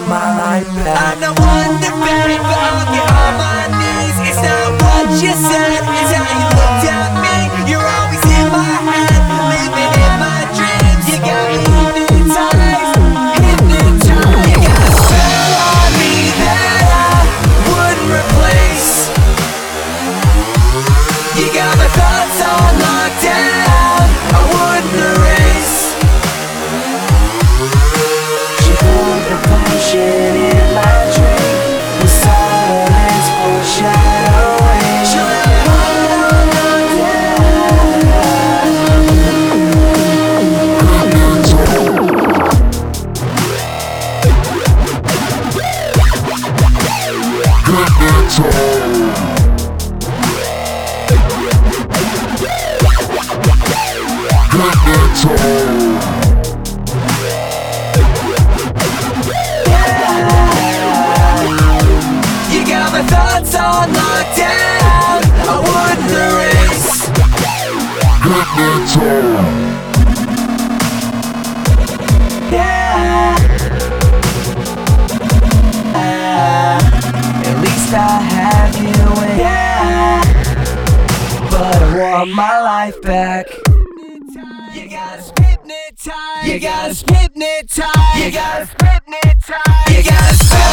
want my life back. I'm not one to beg, but I'll get on my knees. It's not what you said, it's how you looked at me. You're always in my head, living in my dreams. You got me hypnotized, hypnotized. You got a spell on me that I wouldn't replace. You got my thoughts on lockdown, I wouldn't erase. She poured the passion in my drink with silence foreshadowing. She let me hold on You got my thoughts on lockdown, I wouldn't erase. Yeah. At least I have you and yeah. But I want my life back. You got us hypnotized, you got us hypnotized, you got us hypnotized, you got us